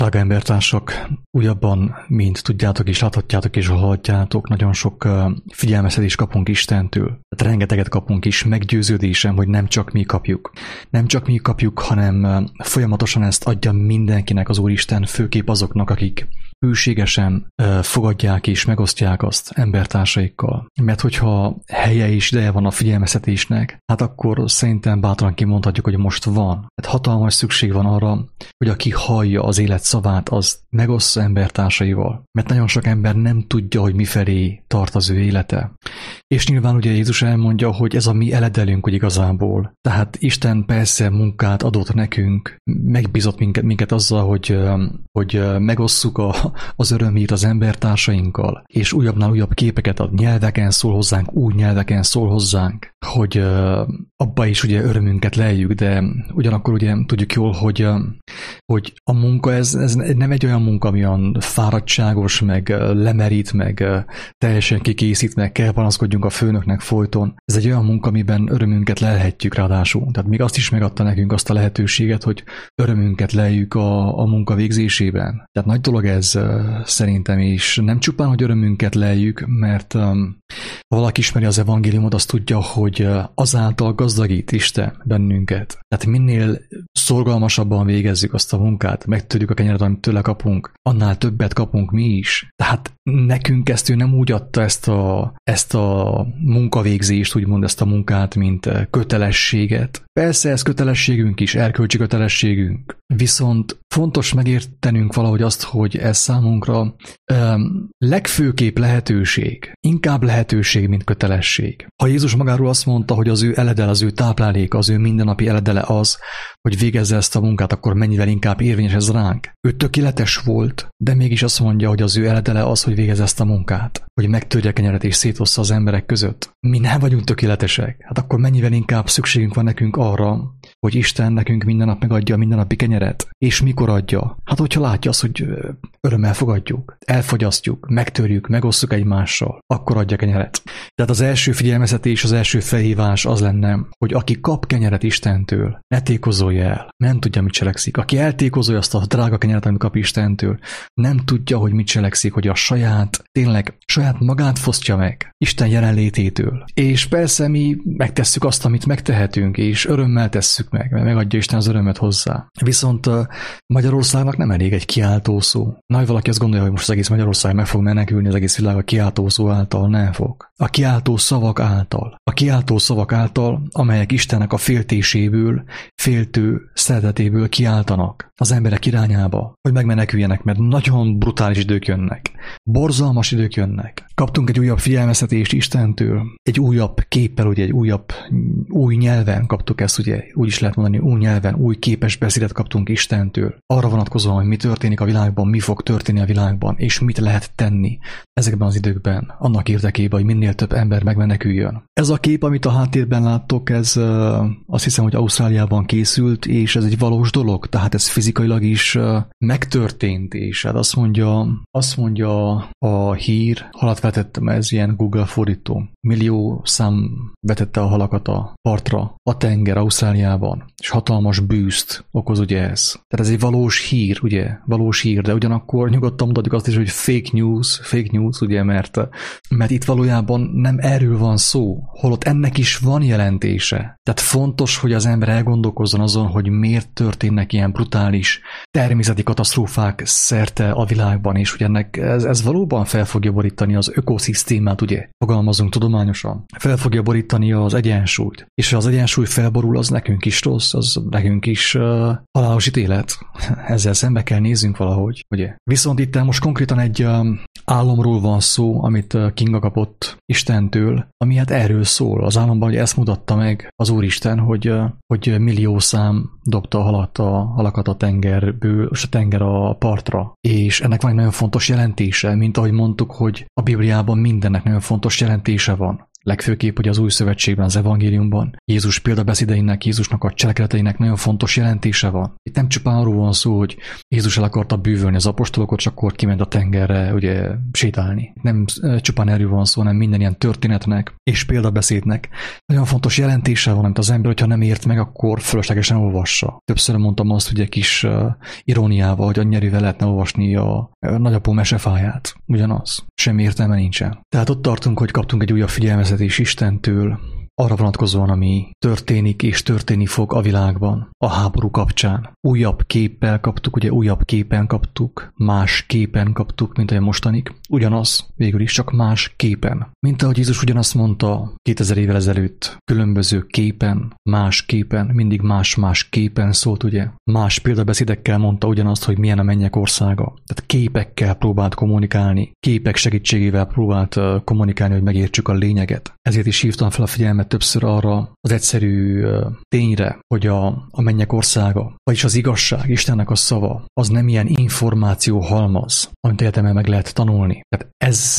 Drága embertársak, újabban, mint tudjátok és láthatjátok és hallhatjátok, nagyon sok figyelmeztetést kapunk Istentől. Tehát rengeteget kapunk is, meggyőződésem, hogy nem csak mi kapjuk. Nem csak mi kapjuk, hanem folyamatosan ezt adja mindenkinek az Úristen, főképp azoknak, akik hűségesen fogadják és megosztják azt embertársaikkal. Mert hogyha helye és ideje van a figyelmeztetésnek, hát akkor szerintem bátran kimondhatjuk, hogy most van. Hát hatalmas szükség van arra, hogy aki hallja az élet szavát, az megossza embertársaival. Mert nagyon sok ember nem tudja, hogy mifelé tart az ő élete. És nyilván ugye Jézus elmondja, hogy ez a mi eledelünk, hogy igazából. Tehát Isten persze munkát adott nekünk, megbízott minket azzal, hogy megosszuk az örömét az embertársainkkal, és újabbnál újabb képeket ad, nyelveken szól hozzánk, új nyelveken szól hozzánk, hogy abba is ugye örömünket lejjük, de ugyanakkor ugye tudjuk jól, hogy a munka ez nem egy olyan munka, ami olyan fáradtságos, meg lemerít, meg teljesen kikészít, meg kell panaszkodjunk a főnöknek folyton. Ez egy olyan munka, amiben örömünket lelhetjük ráadásul. Tehát még azt is megadta nekünk azt a lehetőséget, hogy örömünket leljük a munka végzésében. Tehát nagy dolog ez szerintem is. Nem csupán, hogy örömünket leljük, mert ha valaki ismeri az evangéliumot, azt tudja, hogy azáltal gazdagít Isten bennünket. Tehát minél szorgalmasabban végezzük azt a munkát, megtudjuk a kenyeret, amit tőle kapunk, annál többet kapunk mi is. Tehát nekünk ezt ő nem úgy adta ezt a munkavégzést, úgymond ezt a munkát, mint kötelességet. Persze ez kötelességünk is, erkölcsi kötelességünk. Viszont fontos megértenünk valahogy azt, hogy ez számunkra legfőképp lehetőség, inkább lehetőség, mint kötelesség. Ha Jézus magáról azt mondta, hogy az ő eledel, az ő tápláléka, az ő mindennapi eledele az, hogy végezze ezt a munkát, akkor mennyivel inkább érvényes ez ránk. Ő tökéletes volt, de mégis azt mondja, hogy az ő eledele az, hogy végezze ezt a munkát, hogy megtörje a kenyeret és szétossza az emberek között. Mi nem vagyunk tökéletesek, hát akkor mennyivel inkább szükségünk van nekünk arra, hogy Isten nekünk minden nap megadja a mindennapi kenyeret. És mikor adja? Hát hogyha látja azt, hogy örömmel fogadjuk, elfogyasztjuk, megtörjük, megosszuk egymással, akkor adja kenyeret. Tehát az első figyelmeztetés, az első felhívás az lenne, hogy aki kap kenyeret Istentől, ne tékozolja el, nem tudja, mit cselekszik. Aki eltékozolja azt a drága kenyeret, amit kap Istentől, nem tudja, hogy mit cselekszik, hogy a saját magát fosztja meg Isten jelenlététől. És persze mi megtesszük azt, amit megtehetünk, és örömmel tesszük meg, mert megadja Isten az örömet hozzá. Viszont Magyarországnak nem elég egy kiáltó szó. Nagy valaki azt gondolja, hogy most az egész Magyarország meg fog menekülni, az egész világ a kiáltó szó által nem fog. A kiáltó szavak által, amelyek Istennek a féltéséből, féltő szeretetéből kiáltanak az emberek irányába, hogy megmeneküljenek, mert nagyon brutális idők jönnek. Borzalmas idők jönnek. Kaptunk egy újabb figyelmeztetést Istentől, egy újabb képpel, ugye új nyelven kaptuk ezt, ugye úgy is lehet mondani, új nyelven, új képes beszédet kaptunk Istentől. Arra vonatkozóan, hogy mi történik a világban, mi fog történni a világban, és mit lehet tenni ezekben az időkben, annak érdekében, hogy minél több ember megmeneküljön. Ez a kép, amit a háttérben láttok, ez azt hiszem, hogy Ausztráliában készült, és ez egy valós dolog, tehát ez fizikailag is megtörtént, és hát azt mondja a hír, halat vetettem, ez ilyen Google fordító. Millió szám vetette a halakat a partra, a tenger Ausztráliában, és hatalmas bűzt okoz ugye ez. Tehát ez egy valós hír, de ugyanakkor nyugodtan mutatjuk azt is, hogy fake news, ugye, mert itt valójában nem erről van szó, holott ennek is van jelentése. Tehát fontos, hogy az ember elgondolkozzon azon, hogy miért történnek ilyen brutális természeti katasztrófák szerte a világban, és ugye ennek ez valóban fel fogja borítani az ökoszisztémát, ugye, fogalmazunk tudományosan. Fel fogja borítani az egyensúlyt. És ha az egyensúly felborul, az nekünk is rossz, az nekünk is halálos ítélet. Ezzel szembe kell néznünk valahogy, ugye. Viszont itt most konkrétan egy álomról van szó, amit Kinga kapott Istentől, ami hát erről szól. Az álomban ugye ezt mutatta meg az Úristen, hogy millió szám dobta a halakat a tengerből, és a tenger a partra. És ennek van egy nagyon fontos jelentése, mint ahogy mondtuk, hogy a Bibliában mindennek nagyon fontos jelentése van. Legfőképp, hogy az Új Szövetségben, az evangéliumban Jézus példabeszédeinek, Jézusnak a cselekedeteinek nagyon fontos jelentése van. Itt nem csupán arról van szó, hogy Jézus el akarta bűvölni az apostolokat, csak akkor kiment a tengerre ugye sétálni. Nem csupán erről van szó, hanem minden ilyen történetnek és példabeszédnek nagyon fontos jelentése van, amit az ember, hogyha nem ért meg, akkor fölöslegesen olvassa. Többször mondtam azt, hogy egy kis iróniával, hogy annyira lehetne olvasni a nagyapó mesefáját. Ugyanaz. Semmi értelme nincsen. Tehát ott tartunk, hogy kaptunk egy újabb figyelmeztetés Istentől, arra vonatkozóan, ami történik és történni fog a világban, a háború kapcsán. Újabb képpel kaptuk, ugye újabb képen kaptuk, más képen kaptuk, mint a mostanik. Ugyanaz, végül is csak más képen. Mint ahogy Jézus ugyanazt mondta 2000 évvel ezelőtt, különböző képen, más képen, mindig más-más képen szólt, ugye. Más példabeszédekkel mondta ugyanazt, hogy milyen a mennyek országa. Tehát képekkel próbált kommunikálni, képek segítségével próbált kommunikálni, hogy megértsük a lényeget. Ezért is hívtam fel a figyelmet többször arra az egyszerű tényre, hogy a mennyek országa, vagyis az igazság, Istennek a szava, az nem ilyen információ halmaz, amit egyetemen meg lehet tanulni. Tehát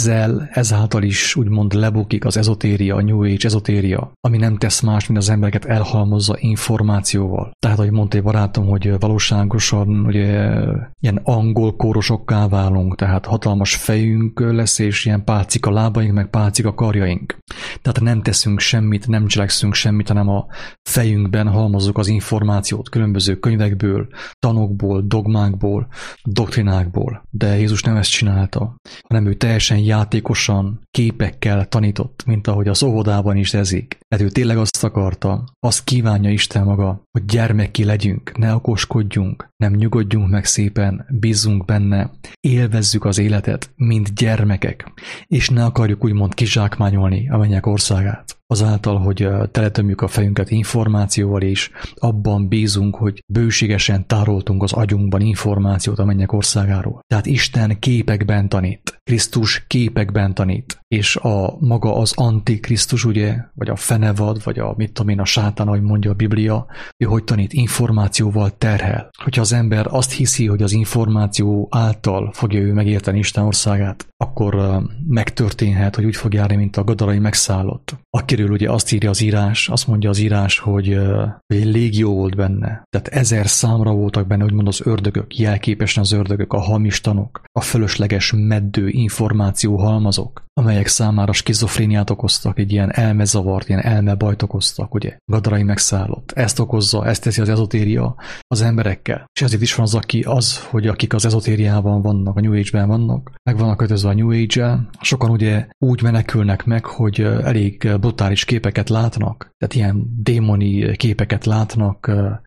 ezáltal is úgymond lebukik az ezotéria, a New Age ezotéria, ami nem tesz más, mint az embereket elhalmozza információval. Tehát, ahogy mondta egy barátom, hogy valóságosan ugye, ilyen angol kórosokká válunk, tehát hatalmas fejünk lesz, és ilyen pálcika lábaink, meg pálcika karjaink. Tehát nem teszünk semmit, nem cselekszünk semmit, hanem a fejünkben halmozzuk az információt különböző könyvekből, tanokból, dogmákból, doktrinákból. De Jézus nem ezt csinálta, hanem ő teljesen játékosan, képekkel tanított, mint ahogy az óvodában is ezik. Tehát ő tényleg azt akarta, azt kívánja Isten maga, hogy gyermekké legyünk, ne okoskodjunk, nem nyugodjunk meg szépen, bízzunk benne, élvezzük az életet, mint gyermekek, és ne akarjuk úgymond kizsákmányolni a mennyek országát. Azáltal, hogy teletömjük a fejünket információval, és abban bízunk, hogy bőségesen tároltunk az agyunkban információt a mennyek országáról. Tehát Isten képekben tanít, Krisztus képekben tanít, és a maga az antikrisztus, ugye, vagy a fenevad, vagy a mit tudom én, a sátán, ahogy mondja a Biblia, ő hogy tanít, információval terhel. Hogyha az ember azt hiszi, hogy az információ által fogja ő megérteni Isten országát, akkor megtörténhet, hogy úgy fog járni, mint a gadarai megszállott. Akiről ugye azt írja az írás, azt mondja az írás, hogy egy légió volt benne. Tehát 1000 számra voltak benne, úgymond az ördögök, jelképesen az ördögök, a hamis tanok, a fölösleges meddő információ halmazok, amelyek számára skizofréniát okoztak, egy ilyen elmezavart, ilyen elmebajt okoztak, ugye. Gadarai megszállott. Ezt okozza, ezt teszi az ezotéria az emberekkel. És ezért is van hogy akik az ezotériában vannak, a New Age-ben vannak, meg vannak kötözve a New Age-el, sokan ugye úgy menekülnek meg, hogy elég brutális képeket látnak, tehát ilyen démoni képeket látnak,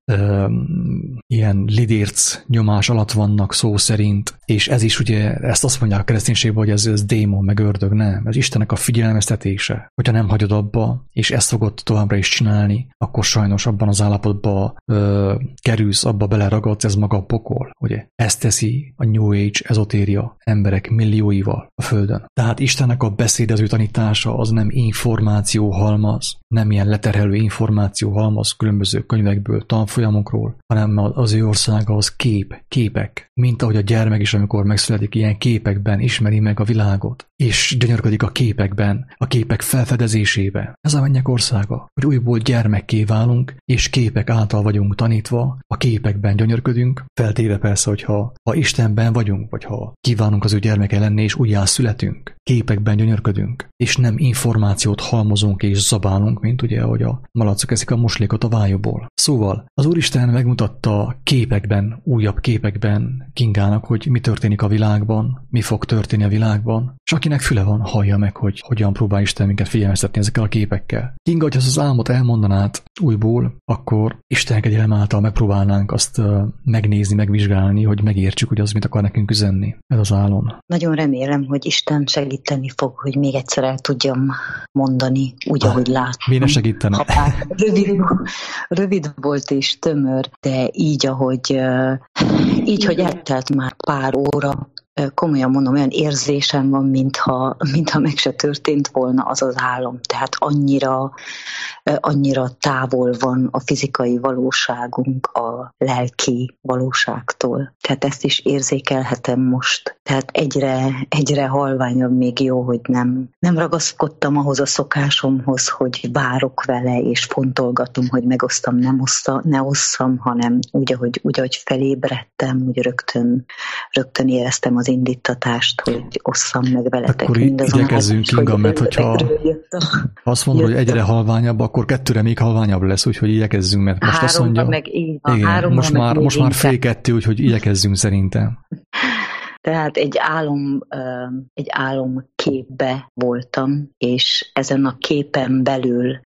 ilyen lidérc nyomás alatt vannak szó szerint, és ez is ugye, ezt azt mondják a kereszténységben, hogy ez démon, meg ördög, nem. Ez Istennek a figyelmeztetése. Hogyha nem hagyod abba, és ezt fogod továbbra is csinálni, akkor sajnos abban az állapotba kerülsz, abba beleragadsz, ez maga a pokol, ugye. Ezt teszi a New Age ezotéria emberek millióival a Földön. Tehát Istennek a beszédező tanítása az nem információ halmaz, nem ilyen leterhelő információ halmaz különböző könyvekből, tanfolyamokról, hanem az ő országa az képek. Mint ahogy a gyermek is, amikor megszületik, ilyen képekben ismeri meg a világot, és gyönyörködik a képekben, a képek felfedezésébe. Ez a mennyek országa, hogy újból gyermekké válunk, és képek által vagyunk tanítva, a képekben gyönyörködünk, feltéve persze, hogyha Istenben vagyunk, vagy ha kívánunk az ő gyermeke lenni, és újjá születünk, képekben gyönyörködünk, és nem információt halmozunk és zabálunk, mint ugye, ahogy a malacok eszik a moslékot a vájúból. Szóval az Úristen megmutatta képekben, újabb képekben Kingának, hogy mi történik a világban, mi fog történni a világban, és akinek füle van, hallja meg, hogy hogyan próbál Isten minket figyelmeztetni ezekkel a képekkel. Kinga, hogy az álmot elmondanád újból, akkor Isten kegyelem által megpróbálnánk azt megnézni, megvizsgálni, hogy megértsük, hogy az mit akar nekünk üzenni. Ez az álom. Nagyon remélem, hogy Isten segíteni fog, hogy még egyszer el tudjam mondani, úgy, ahogy látom. Mi ne segítene? Rövid volt és tömör, de így, hogy eltelt már pár óra, komolyan mondom, olyan érzésem van, mintha meg se történt volna az az álom. Tehát annyira távol van a fizikai valóságunk a lelki valóságtól. Tehát ezt is érzékelhetem most. Tehát egyre halványabb, még jó, hogy nem ragaszkodtam ahhoz a szokásomhoz, hogy várok vele, és fontolgatom, hogy megosztam, ne osszam, hanem úgy, ahogy felébredtem, úgy rögtön éreztem az indítatást, hogy osszam meg veletek. Akkor igyekezzünk, Inga, mert hogyha azt mondod, hogy egyre halványabb, akkor 2-re még halványabb lesz, úgyhogy igyekezzünk, mert most azt mondja, meg így van, igen, most már 1:30, úgyhogy igyekezzünk szerintem. Tehát egy álomképbe voltam, és ezen a képen belül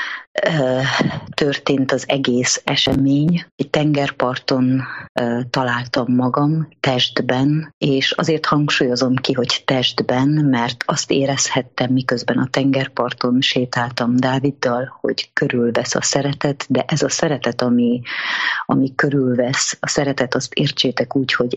történt az egész esemény. Egy tengerparton találtam magam, testben, és azért hangsúlyozom ki, hogy testben, mert azt érezhettem, miközben a tengerparton sétáltam Dáviddal, hogy körülvesz a szeretet, de ez a szeretet, ami körülvesz, a szeretet, azt értsétek úgy, hogy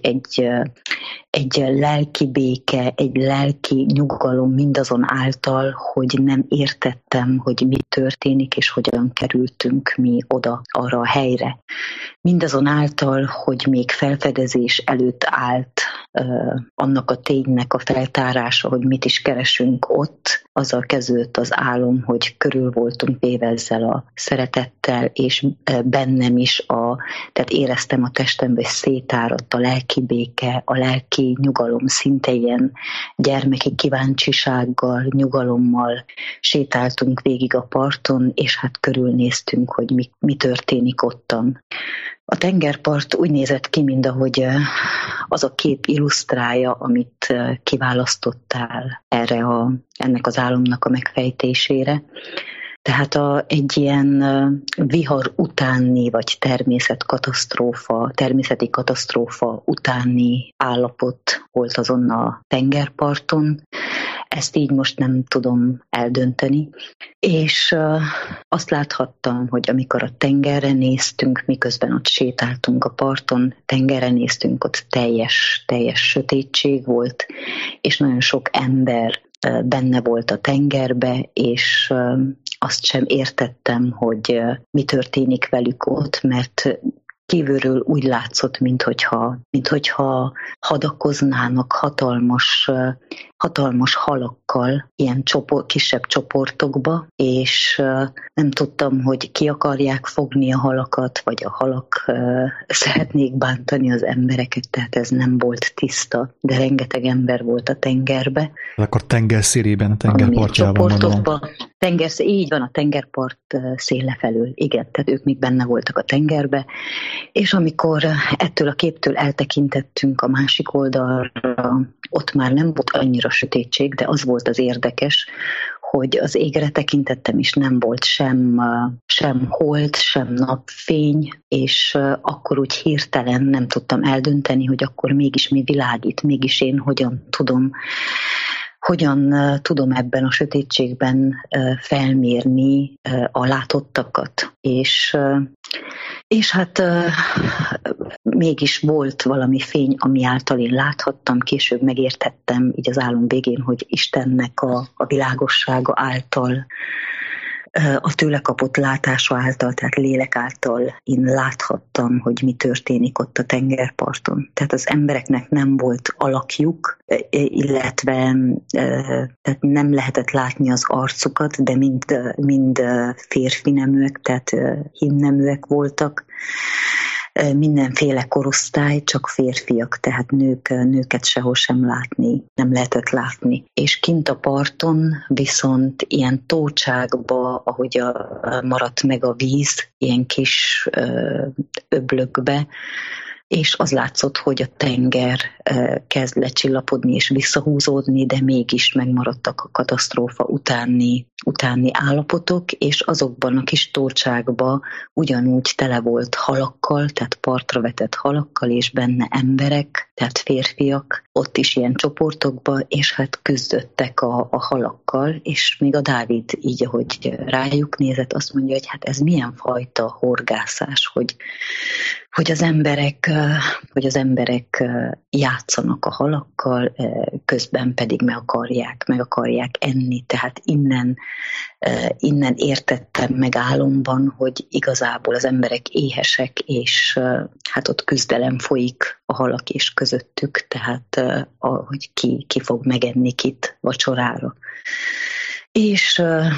egy lelki béke, egy lelki nyugalom mindazon által, hogy nem értettem, hogy mi történik, és hogyan kerültünk mi oda, arra a helyre. Mindazon által, hogy még felfedezés előtt állt annak a ténynek a feltárása, hogy mit is keresünk ott, azzal kezdődött az álom, hogy körül voltunk véve ezzel a szeretettel, és bennem is, tehát éreztem a testembe, hogy szétáradt a lelki béke, a lelki nyugalom, szinte ilyen gyermeki kíváncsisággal, nyugalommal sétáltunk végig a parton, és hát körülnéztünk, hogy mi történik ottan. A tengerpart úgy nézett ki, mint ahogy az a kép illusztrálja, amit kiválasztottál ennek az álomnak a megfejtésére. Tehát egy ilyen vihar utáni, vagy természeti katasztrófa utáni állapot volt azon a tengerparton. Ezt így most nem tudom eldönteni. És azt láthattam, hogy amikor a tengerre néztünk, miközben ott sétáltunk a parton, tengerre néztünk, ott teljes sötétség volt, és nagyon sok ember benne volt a tengerbe, és azt sem értettem, hogy mi történik velük ott, mert kívülről úgy látszott, minthogyha hadakoznának hatalmas halakkal, ilyen kisebb csoportokba, és nem tudtam, hogy ki akarják fogni a halakat, vagy a halak szeretnék bántani az embereket, tehát ez nem volt tiszta, de rengeteg ember volt a tengerbe. Akkor tengerszélében, a tengerpartjában mondom. Így van, a tengerpart széle felől, igen, tehát ők még benne voltak a tengerbe, és amikor ettől a képtől eltekintettünk a másik oldalra, ott már nem volt annyira sötétség, de az volt az érdekes, hogy az égre tekintettem, és nem volt sem hold, sem napfény, és akkor úgy hirtelen nem tudtam eldönteni, hogy akkor mégis mi világít, mégis én hogyan tudom ebben a sötétségben felmérni a látottakat. És hát mégis volt valami fény, ami által én láthattam, később megértettem így az álom végén, hogy Istennek a világossága által, a tőle kapott látása által, tehát lélek által én láthattam, hogy mi történik ott a tengerparton. Tehát az embereknek nem volt alakjuk, illetve tehát nem lehetett látni az arcukat, de mind férfi neműek, tehát hímneműek voltak. Mindenféle korosztály, csak férfiak, tehát nőket sehol sem nem lehetett látni. És kint a parton viszont ilyen tócsákba, ahogy maradt meg a víz, ilyen kis öblökbe, és az látszott, hogy a tenger kezd lecsillapodni és visszahúzódni, de mégis megmaradtak a katasztrófa utáni utáni állapotok, és azokban a kis torcsákban ugyanúgy tele volt halakkal, tehát partra vetett halakkal, és benne emberek, tehát férfiak, ott is ilyen csoportokba, és hát küzdöttek a halakkal, és még a Dávid így, ahogy rájuk nézett, azt mondja, hogy hát ez milyen fajta horgászás, hogy az emberek játszanak a halakkal, közben pedig meg akarják enni. Tehát innen értettem meg álomban, hogy igazából az emberek éhesek, és hát ott küzdelem folyik a halak és közöttük, tehát hogy ki fog megenni kit vacsorára. És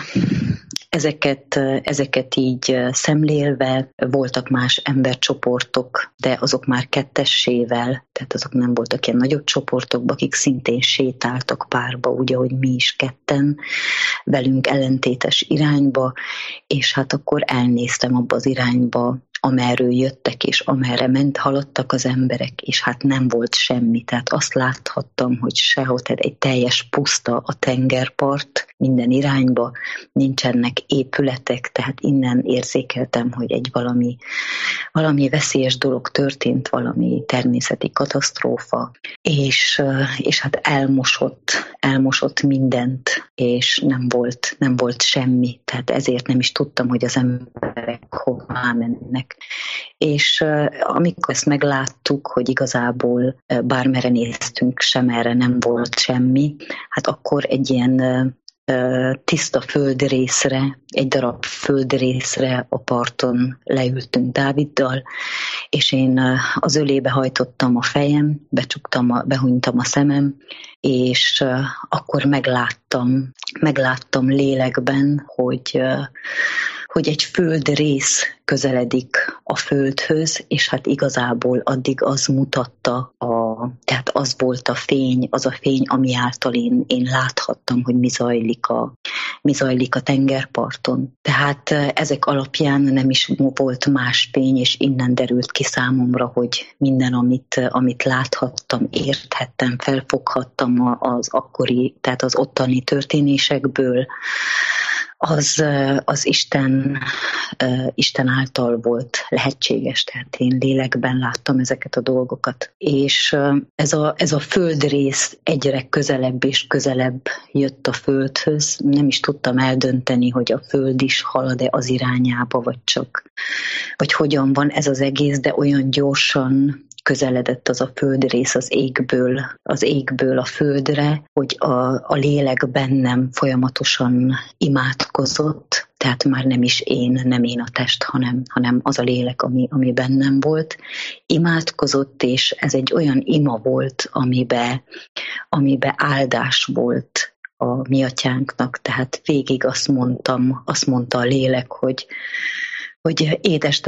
ezeket így szemlélve voltak más embercsoportok, de azok már kettessével, tehát azok nem voltak ilyen nagyobb csoportokba, akik szintén sétáltak párba, úgy, ahogy mi is ketten, velünk ellentétes irányba, és hát akkor elnéztem abba az irányba, amerről jöttek, és amerre haladtak az emberek, és hát nem volt semmi. Tehát azt láthattam, hogy sehol, tehát egy teljes puszta a tengerpart, minden irányba, nincsenek épületek, tehát innen érzékeltem, hogy egy valami veszélyes dolog történt, valami természeti katasztrófa, és hát elmosott mindent, és nem volt semmi, tehát ezért nem is tudtam, hogy az emberek hová mennek. És amikor ezt megláttuk, hogy igazából bármerre néztünk, sem erre nem volt semmi, hát akkor egy ilyen tiszta földrészre, egy darab földrészre a parton leültünk Dáviddal, és én az ölébe hajtottam a fejem, behunytam a szemem, és akkor megláttam lélekben, hogy egy földrész közeledik a földhöz, és hát igazából addig az mutatta, tehát az volt a fény, ami által én láthattam, hogy mi zajlik a tengerparton. Tehát ezek alapján nem is volt más fény, és innen derült ki számomra, hogy minden, amit láthattam, érthettem, felfoghattam az akkori, tehát az ottani történésekből, az Isten által volt lehetséges, tehát én lélekben láttam ezeket a dolgokat. És ez a földrész egyre közelebb és közelebb jött a földhöz. Nem is tudtam eldönteni, hogy a föld is halad-e az irányába, vagy hogyan van ez az egész, de olyan gyorsan közeledett az a földrész az égből a földre, hogy a lélek bennem folyamatosan imádkozott, tehát már nem én a test, hanem az a lélek, ami bennem volt. Imádkozott, és ez egy olyan ima volt, amibe áldás volt a mi atyánknak, tehát végig azt mondta a lélek, hogy édes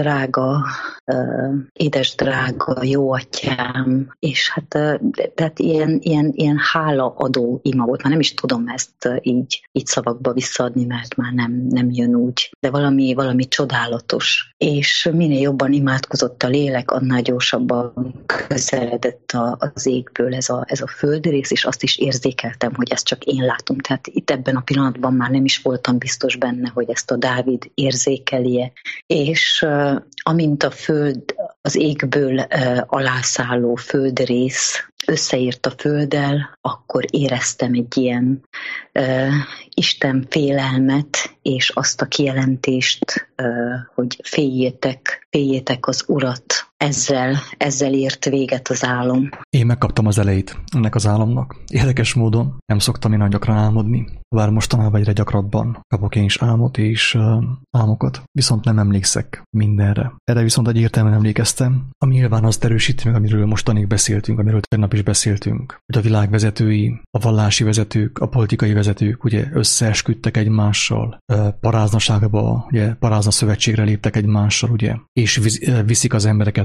drága jó atyám, és hát tehát ilyen hálaadó ima volt. Már nem is tudom ezt így szavakba visszaadni, mert már nem jön úgy. De valami csodálatos. És minél jobban imádkozott a lélek, annál gyorsabban közeledett az égből ez a földrész, és azt is érzékeltem, hogy ezt csak én látom. Tehát itt ebben a pillanatban már nem is voltam biztos benne, hogy ezt a Dávid érzékelje. És amint az égből alászálló földrész összeért a földdel, akkor éreztem egy ilyen Isten félelmet, és azt a kijelentést, hogy féljétek az Urat. Ezzel ért véget az álom. Én megkaptam az elejét ennek az álomnak. Érdekes módon nem szoktam én nagyon gyakran álmodni, bár mostanában egyre gyakrabban kapok én is álmot és álmokat, viszont nem emlékszek mindenre. Erre viszont egyértelműen emlékeztem, ami nyilván azt erősíti meg, amiről mostanig beszéltünk, amiről tegnap is beszéltünk, hogy a világ vezetői, a vallási vezetők, a politikai vezetők ugye összeesküdtek egymással, paráznaságba, ugye parázna szövetségre léptek egymással, ugye, és viszik az embereket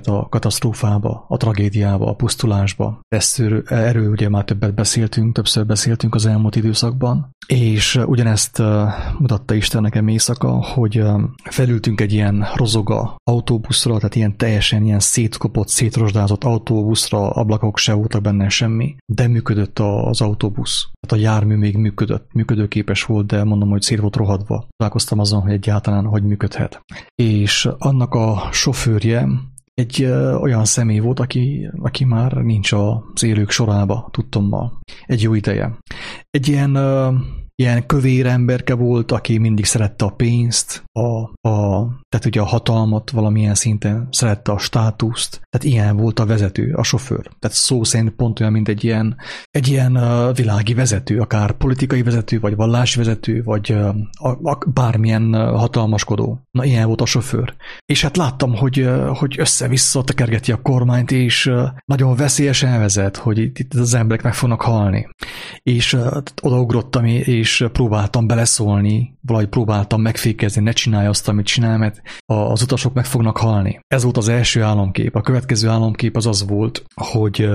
embereket a katasztrófába, a tragédiába, a pusztulásba. Erről ugye már többször beszéltünk az elmúlt időszakban, és ugyanezt mutatta Isten nekem éjszaka, hogy felültünk egy ilyen rozoga autóbuszra, tehát ilyen teljesen ilyen szétkopott, szétrosdázott autóbuszra, ablakok se voltak benne semmi, de működött az autóbusz. Tehát a jármű még működőképes volt, de mondom, hogy szét volt rohadva. Találkoztam azon, hogy egyáltalán hogy működhet. És annak a sofőrje egy olyan személy volt, aki már nincs az élők sorába, tudtommal. Egy jó ideje. Egy ilyen kövér emberke volt, aki mindig szerette a pénzt, tehát ugye a hatalmat valamilyen szinten, szerette a státuszt, tehát ilyen volt a vezető, a sofőr. Tehát szó szerint pont olyan, mint egy ilyen világi vezető, akár politikai vezető, vagy vallási vezető, vagy bármilyen hatalmaskodó. Na, ilyen volt a sofőr. És hát láttam, hogy össze-vissza tekergeti a kormányt, és nagyon veszélyesen vezet, hogy itt az emberek meg fognak halni. És odaugrottam, és próbáltam beleszólni, valahogy próbáltam megfékezni, ne csinálj azt, amit csinál, mert az utasok meg fognak halni. Ez volt az első álomkép. A következő álomkép az volt, hogy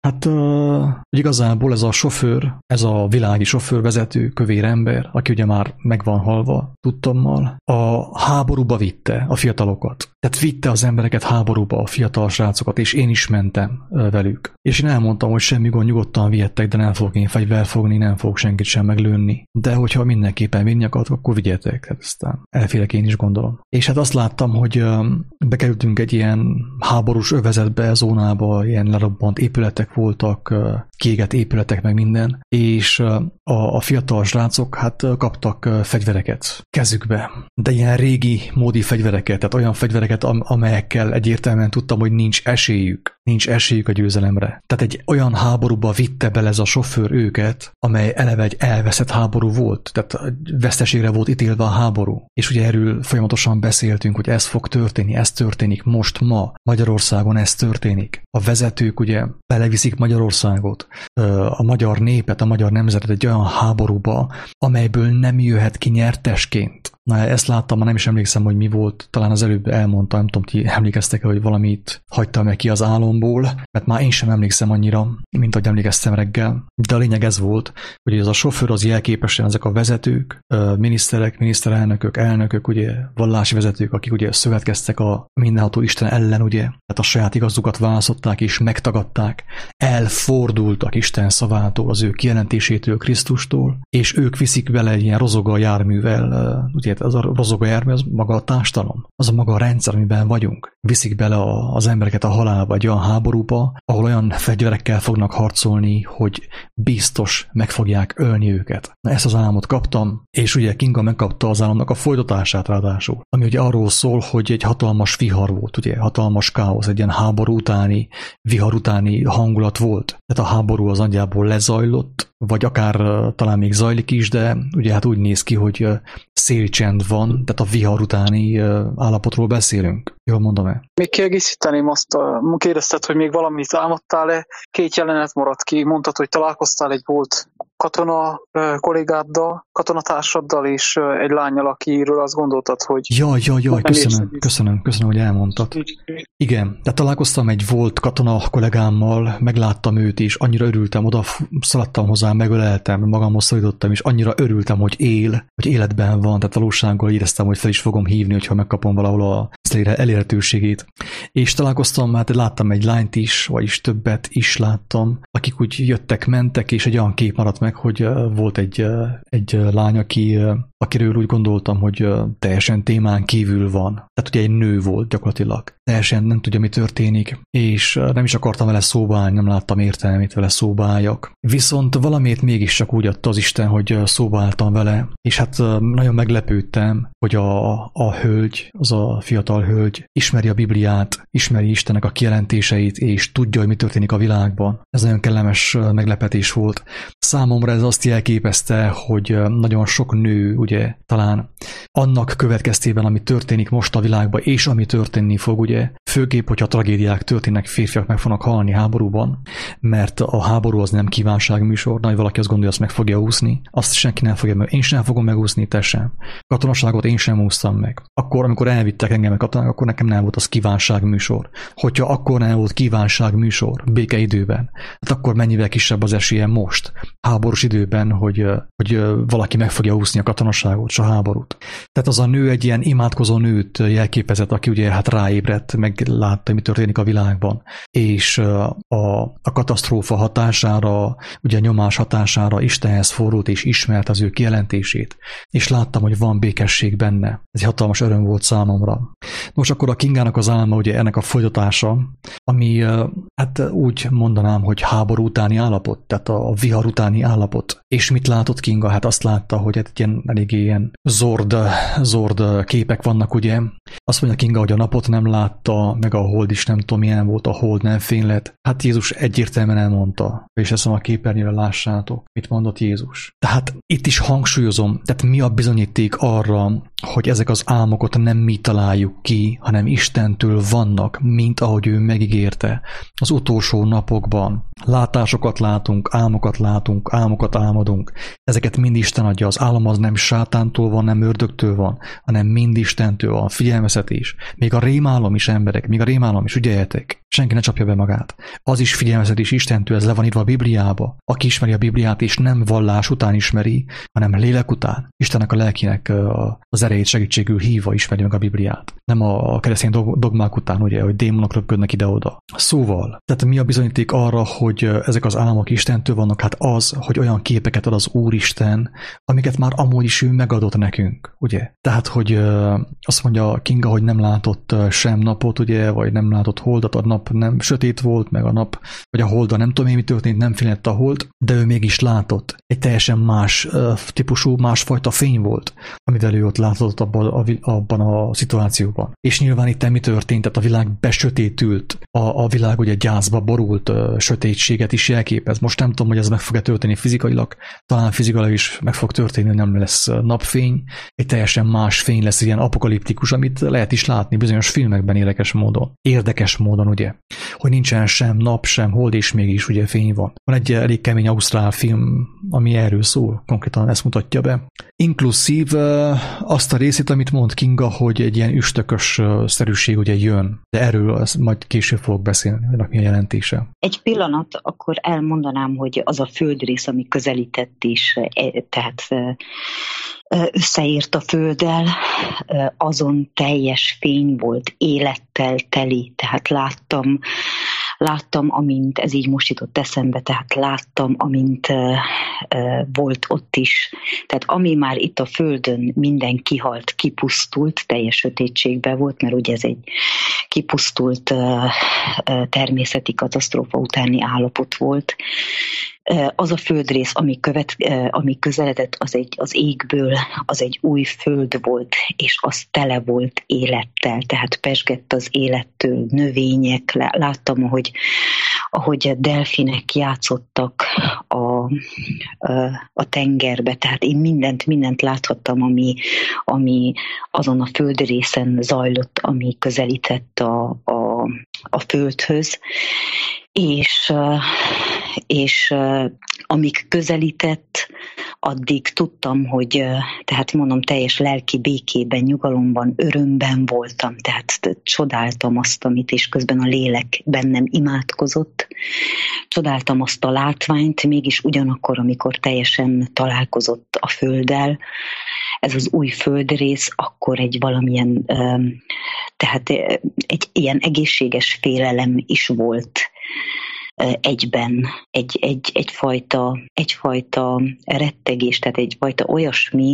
igazából ez a sofőr, ez a világi sofőrvezető, kövér ember, aki ugye már meg van halva, tudtommal, a háborúba vitte a fiatalokat. Tehát vitte az embereket háborúba, a fiatal srácokat, és én is mentem velük. És én elmondtam, hogy semmi gond, nyugodtan vihettek, de nem fogok én fegyvert fogni, nem fogok senkit sem meglőni. De hogyha mindenképpen vinni akartok, akkor vigyetek. Hát aztán elfélek, én is gondolom. És hát azt láttam, hogy bekerültünk egy ilyen háborús övezetbe, zónába, ilyen lerobbant épületek voltak, kiégett épületek, meg minden, és a fiatal srácok hát kaptak fegyvereket kezükbe. De ilyen régi módi fegyvereket, tehát olyan fegyvereket, amelyekkel egyértelműen tudtam, hogy nincs esélyük a győzelemre. Tehát egy olyan háborúba vitte bele ez a sofőr őket, amely eleve egy elveszett háború volt, tehát veszteségre volt ítélve a háború. És ugye erről folyamatosan beszéltünk, hogy ez fog történni, ez történik most, ma, Magyarországon ez történik. A vezetők ugye beleviszik Magyarországot, a magyar népet, a magyar nemzetet egy olyan háborúba, amelyből nem jöhet ki nyertesként. Na, ezt láttam, már nem is emlékszem, hogy mi volt, talán az előbb elmondtam, nem tudom, ti emlékeztek-e, hogy valamit hagytam meg ki az álomból, mert már én sem emlékszem annyira, mint ahogy emlékeztem reggel. De a lényeg ez volt, hogy ez a sofőr az jelképesen ezek a vezetők, miniszterek, miniszterelnökök, elnökök, ugye vallási vezetők, akik ugye szövetkeztek a mindenható Isten ellen, ugye, tehát a saját igazukat választották és megtagadták, elfordultak Isten szavától, az ő kijelentésétől, Krisztustól, és ők viszik vele egy ilyen rozoga járművel, ugye az a rozoga jármű, az maga a társadalom, az a maga a rendszer, amiben vagyunk. Viszik bele az embereket a halálba, egy olyan háborúba, ahol olyan fegyverekkel fognak harcolni, hogy biztos meg fogják ölni őket. Na, ezt az álmot kaptam, és ugye Kinga megkapta az álomnak a folytatását ráadásul, ami ugye arról szól, hogy egy hatalmas vihar volt, ugye hatalmas káosz, egy ilyen háború utáni, vihar utáni hangulat volt. Tehát a háború az nagyjából lezajlott, vagy akár talán még zajlik is, de ugye hát úgy néz ki, hogy szélcsend van, tehát a vihar utáni állapotról beszélünk. Jól mondom-e? Még kiegészíteném azt, kérdezted, hogy még valamit álmodtál-e, 2 jelenet maradt ki, mondtad, hogy találkoztál egy volt katona kollégáddal, katonatársaddal és egy lánnyal, akiről azt gondoltad, hogy... Jaj, köszönöm, hogy elmondtad. Igen, tehát találkoztam egy volt katona kollégámmal, megláttam őt, és annyira örültem, oda szaladtam hozzá, megöleltem, magamhoz szorítottam, és annyira örültem, hogy hogy életben van, tehát valósággal éreztem, hogy fel is fogom hívni, hogyha megkapom valahol az elérhetőségét. És találkoztam, hát láttam egy lányt is, vagyis többet is láttam, akik úgy jöttek, mentek, és egy olyan kép maradt meg, hogy volt egy lány, akiről úgy gondoltam, hogy teljesen témán kívül van. Tehát ugye egy nő volt gyakorlatilag. Teljesen nem tudja, mi történik, és nem is akartam vele szóba állni, nem láttam értelmét vele szóba álljak. Viszont valamiért mégiscsak úgy adta az Isten, hogy szóba álltam vele, és hát nagyon meglepődtem, hogy a hölgy, az a fiatal hölgy ismeri a Bibliát, ismeri Istennek a kijelentéseit, és tudja, hogy mi történik a világban. Ez nagyon kellemes meglepetés volt. Számomra Számomra ez azt jelképezte, hogy nagyon sok nő, ugye, talán annak következtében, ami történik most a világban, és ami történni fog, ugye, főképp, hogyha tragédiák történnek, férfiak meg fognak halni háborúban, mert a háború az nem kívánságműsor, nagy valaki azt gondolja, azt meg fogja úszni, azt senki nem fogja meg, én sem fogom megúszni, te sem. Katonaságot én sem úsztam meg. Akkor, amikor elvittek engem a katonák, akkor nekem nem volt az kívánságműsor. Hogyha akkor nem volt kívánságműsor békeidőben, hát akkor mennyivel kisebb az esélye most, háborús időben, hogy valaki meg fogja úszni a katonaságot, és a háborút. Tehát az a nő egy ilyen imádkozó nőt jelképezett, aki ugye hát ráébredt, meg látta, mi történik a világban. És a katasztrófa hatására, ugye a nyomás hatására Istenhez fordult és ismert az ő kijelentését. És láttam, hogy van békesség benne. Ez egy hatalmas öröm volt számomra. Most akkor a Kingának az álma, ugye ennek a folytatása, ami hát úgy mondanám, hogy háború utáni állapot, tehát a vihar utáni állapot. És mit látott Kinga? Hát azt látta, hogy hát eléggé ilyen zord képek vannak, ugye. Azt mondja Kinga, hogy a napot nem látta, meg a hold is nem tudom milyen volt, a hold nem fénylett. Hát Jézus egyértelműen elmondta, és ezt a képernyőre lássátok, mit mondott Jézus. Tehát itt is hangsúlyozom, tehát mi a bizonyíték arra, hogy ezek az álmokat nem mi találjuk ki, hanem Istentől vannak, mint ahogy ő megígérte. Az utolsó napokban látásokat látunk, álmokat álmodunk. Ezeket mind Isten adja. Az álom az nem sátántól van, nem ördögtől van, hanem mind Istentől van. Figyelmeztetés. Még a rémálom is, emberek, még a rémálom is, ügyeljetek. Senki ne csapja be magát. Az is figyelmeztetés Istentől, ez le van írva a Bibliába. Aki ismeri a Bibliát, és nem vallás után ismeri, hanem lélek után. Istennek a lelkének az erejét segítségül hívva ismeri meg a Bibliát. Nem a keresztény dogmák után, ugye, hogy démonok röpködnek ide-oda. Szóval, tehát mi a bizonyíték arra, hogy ezek az álmok Istentől vannak? Hát az, hogy olyan képeket ad az Úristen, amiket már amúgy is ő megadott nekünk, ugye? Tehát, hogy azt mondja Kinga, hogy nem látott sem napot, ugye, vagy nem látott holdat, a nap nem sötét volt, meg a nap, vagy a holda nem tudom én, mi történt, nem fénylett a hold, de ő mégis látott. Egy teljesen más típusú, másfajta fény volt, amivel ő ott látott abban a szituációban. És nyilván itt mi történt? Tehát a világ besötétült, a világ ugye gyászba borult, sötétséget is jelképez. Most nem tudom, hogy ez meg fog-e történni fizikailag, talán fizikailag is meg fog történni, nem lesz napfény, egy teljesen más fény lesz, ilyen apokaliptikus, amit lehet is látni bizonyos filmekben érdekes módon, ugye, hogy nincsen sem nap, sem hold, és mégis ugye fény van. Van egy elég kemény ausztrál film, ami erről szól, konkrétan ezt mutatja be. Inkluszív azt a részét, amit mond Kinga, hogy egy ilyen üstökös szerűség ugye jön, de erről majd később fogok beszélni, hogy mi a jelentése. Egy pillanat, akkor elmondanám, hogy az a földrész, ami közelített is, tehát összeért a földdel, azon teljes fény volt, élettel teli, tehát láttam, amint, ez így most jutott eszembe, tehát láttam, amint volt ott is. Tehát ami már itt a Földön minden kihalt, kipusztult, teljes sötétségben volt, mert ugye ez egy kipusztult természeti katasztrófa utáni állapot volt. Az a földrész, ami közeledett, az égből, az egy új föld volt, és az tele volt élettel, tehát pezsgett az élettől, növények, láttam, ahogy delfinek játszottak a tengerbe, tehát én mindent láthattam, ami azon a földrészen zajlott, ami közelített a földhöz, és amíg közelített, addig tudtam, hogy tehát mondom, teljes lelki békében, nyugalomban, örömben voltam, tehát csodáltam azt, amit, és közben a lélek bennem imádkozott, csodáltam azt a látványt, mégis ugyanakkor, amikor teljesen találkozott a földdel, ez az új földrész, akkor egy valamilyen, tehát egy ilyen egészséges félelem is volt egyben, egyfajta rettegés, tehát egyfajta olyasmi,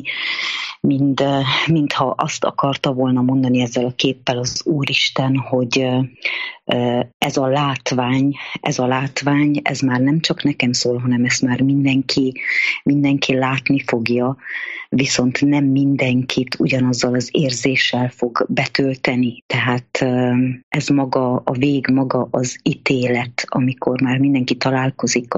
mintha azt akarta volna mondani ezzel a képpel az Úristen, ez a látvány, ez már nem csak nekem szól, hanem ezt már mindenki látni fogja, viszont nem mindenkit ugyanazzal az érzéssel fog betölteni. Tehát ez maga a vég, maga az ítélet, amikor már mindenki találkozik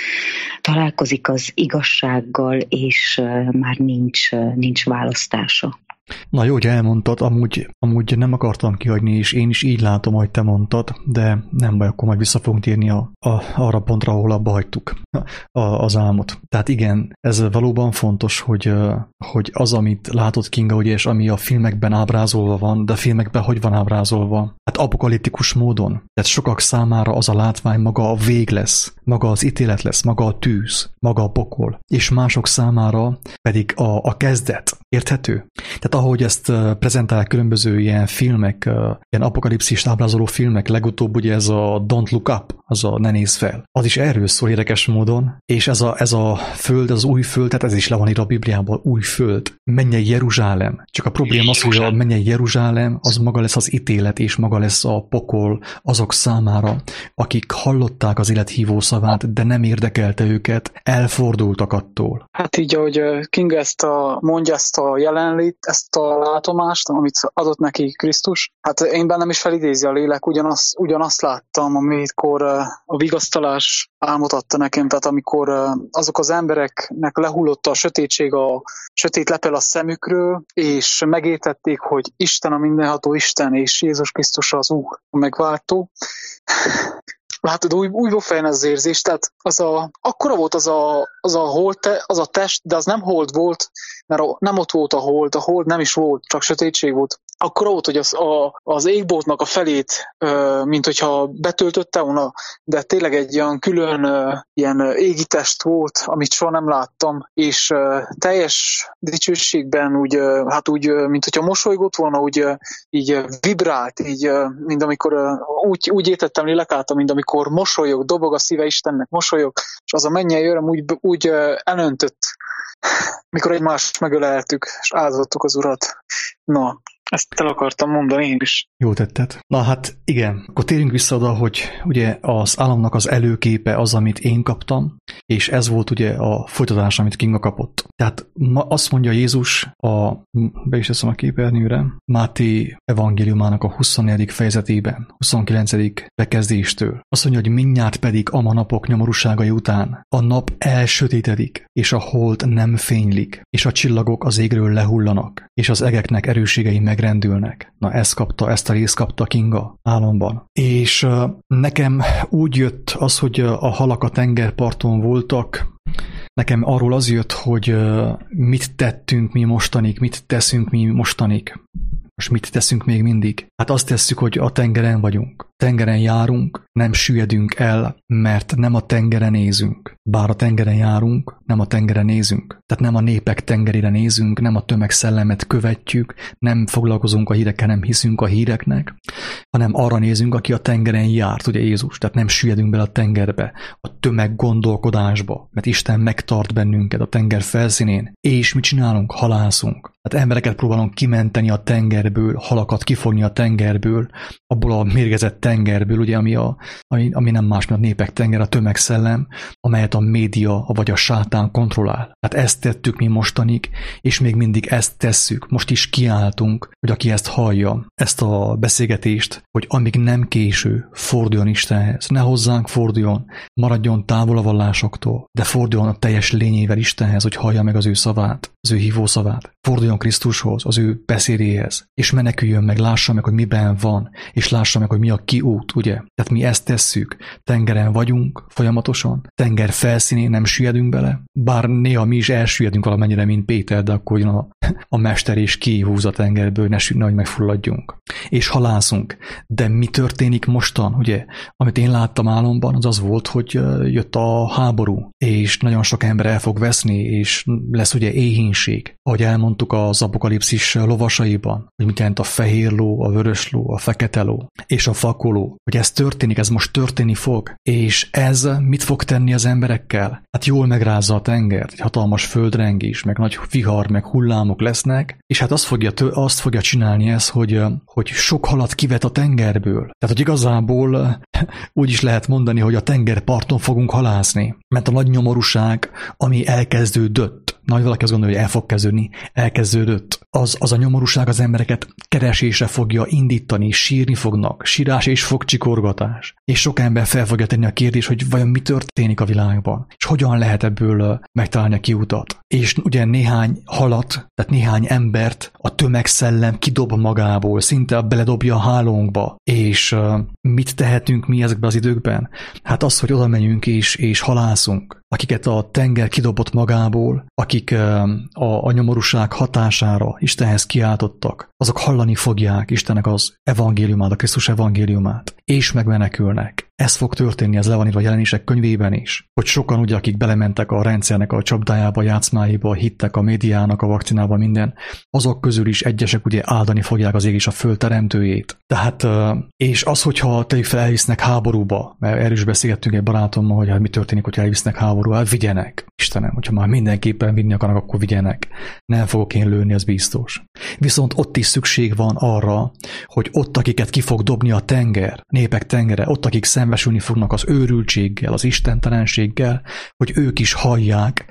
az igazsággal, és már nincs választása. Na jó, hogy elmondtad, amúgy nem akartam kihagyni, és én is így látom, hogy te mondtad, de nem baj, akkor majd vissza fogunk térni arra pontra, ahol abba hagytuk az álmot. Tehát igen, ez valóban fontos, hogy az, amit látod, Kinga, ugye, és ami a filmekben ábrázolva van, de a filmekben hogy van ábrázolva? Hát apokaliptikus módon. Tehát sokak számára az a látvány maga a vég lesz, maga az ítélet lesz, maga a tűz, maga a pokol, és mások számára pedig a kezdet. Érthető? Tehát ahogy ezt prezentálják különböző ilyen filmek, ilyen apokalipszist ábrázoló filmek, legutóbb ugye ez a Don't Look Up, az a Ne nézz fel. Az is erről szól érdekes módon, és ez a föld, az új föld, tehát ez is le van írva a Bibliában, új föld, mennyei Jeruzsálem. Csak a probléma az, hogy a mennyei Jeruzsálem, az maga lesz az ítélet, és maga lesz a pokol azok számára, akik hallották az élethívó szavát, de nem érdekelte őket, elfordultak attól. Hát így, ahogy King mondja ezt a jelenlét, ezt a látomást, amit adott neki Krisztus, hát én bennem is felidézi a lélek, ugyanazt láttam, amikor a vigasztalás álmot adta nekem, tehát amikor azok az embereknek lehullott a sötétség, a sötét lepel a szemükről, és megértették, hogy Isten a mindenható Isten, és Jézus Krisztus az Úr, a megváltó. Látod, újból fejön az érzés, tehát akkora volt az a test, de az nem hold volt, mert nem ott volt a hold nem is volt, csak sötétség volt. Akkora volt, hogy az égboltnak a felét, mint hogyha betöltötte volna, de tényleg egy olyan külön ilyen égi test volt, amit soha nem láttam, és teljes dicsőségben úgy, mint hogyha mosolygott volna, úgy így vibrált, így, mint amikor úgy értettem lélek által, mint amikor mosolyog, dobog a szíve Istennek, mosolyog, és az a mennyei öröm úgy elöntött, mikor egymást megöleltük, és áldoztuk az Urat. Na, ezt el akartam mondani én is. Jól tetted. Na hát igen, akkor térjünk vissza oda, hogy ugye az államnak az előképe az, amit én kaptam, és ez volt ugye a folytatás, amit Kinga kapott. Tehát azt mondja Jézus, be is teszem a képernyőre, Máté evangéliumának a 24. fejezetében, 29. bekezdéstől. Azt mondja, hogy mindnyárt pedig ama napok nyomorúságai után a nap elsötétedik, és a hold nem fénylik, és a csillagok az égről lehullanak, és az egeknek erősségei megrendülnek. Na ezt a részt kapta Kinga álomban. És nekem úgy jött az, hogy a halak a tengerparton voltak, nekem arról az jött, hogy mit tettünk mi mostanig, mit teszünk mi mostanig. Most mit teszünk még mindig? Hát azt tesszük, hogy a tengeren vagyunk. Tengeren járunk, nem süllyedünk el, mert nem a tengeren nézünk. Bár a tengeren járunk, nem a tengeren nézünk. Tehát nem a népek tengerére nézünk, nem a tömegszellemet követjük, nem foglalkozunk a hírekkel, nem hiszünk a híreknek, hanem arra nézünk, aki a tengeren járt, ugye Jézus. Tehát nem süllyedünk bele a tengerbe, a tömeggondolkodásba, mert Isten megtart bennünket a tenger felszínén. És mit csinálunk? Halászunk. Tehát embereket próbálunk kimenteni a tengerből, halakat kifogni a tengerből, abból a mérgezett tengerből, ugye, ami nem más, mint a népek tenger, a tömegszellem, amelyet a média vagy a sátán kontrollál. Tehát ezt tettük mi mostanig, és még mindig ezt tesszük. Most is kiálltunk, hogy aki ezt hallja, ezt a beszélgetést, hogy amíg nem késő, forduljon Istenhez. Ne hozzánk forduljon, maradjon távol a vallásoktól, de forduljon a teljes lényével Istenhez, hogy hallja meg az ő szavát, az ő hívó szavát. Forduljon Krisztushoz, az ő beszédéhez, és meneküljön meg, lássa meg, hogy miben van, és lássa meg, hogy mi a kiút, ugye? Tehát mi ezt tesszük, tengeren vagyunk folyamatosan, tenger felszínén nem süllyedünk bele, bár néha mi is elsüllyedünk valamennyire, mint Péter, de akkor jön a mester és kihúz a tengerből, nehogy megfulladjunk. És halászunk. De mi történik mostan, ugye? Amit én láttam álomban, az volt, hogy jött a háború, és nagyon sok ember el fog veszni, és lesz ugye éhínség, legénység, ahogy elmondtuk az apokalipszis lovasaiban, hogy mit jelent a fehér ló, a vörös ló, a fekete ló és a fakoló, hogy ez történik, ez most történni fog, és ez mit fog tenni az emberekkel? Hát jól megrázza a tengert, egy hatalmas földrengés, meg nagy vihar, meg hullámok lesznek, és hát azt fogja csinálni ez, hogy sok halat kivet a tengerből. Tehát, hogy igazából úgy is lehet mondani, hogy a tengerparton fogunk halászni, mert a nagy nyomorúság, ami elkezdődött, nagy valaki azt gondolja, hogy el fog kezdődni, elkezdődött, az a nyomorúság az embereket keresésre fogja indítani, sírni fognak, sírás és fogcsikorgatás. És sok ember fel fogja tenni a kérdés, hogy vajon mi történik a világban, és hogyan lehet ebből megtalálni a kiutat. És ugye néhány halat, tehát néhány embert a tömegszellem kidob magából, szinte beledobja a hálónkba. És mit tehetünk mi ezekben az időkben? Hát az, hogy oda menjünk és halászunk, akiket a tenger kidobott magából, akik a nyomorúság hatására Istenhez kiáltottak, azok hallani fogják Istennek az evangéliumát, a Krisztus evangéliumát, és megmenekülnek. Ez fog történni, ez le van írva a Jelenések könyvében is, hogy sokan ugye, akik belementek a rendszernek a csapdájába, a játszmáiba, hittek a médiának, a vakcinába, minden, azok közül is egyesek ugye áldani fogják az ég és a föld teremtőjét. Tehát, és az, hogyha tegyük fel, elvisznek háborúba, mert erről is beszélgettünk egy barátommal, hogy hát mi történik, hogyha elvisznek háborúba, hát vigyenek. Istenem, hogyha már mindenképpen vinni akarnak, akkor vigyenek. Nem fogok én lőni, az biztos. Viszont ott is szükség van arra, hogy ott, akiket ki fog dobni a tenger, népek tengere, ott, akik szembesülni fognak az őrültséggel, az istentelenséggel, hogy ők is hallják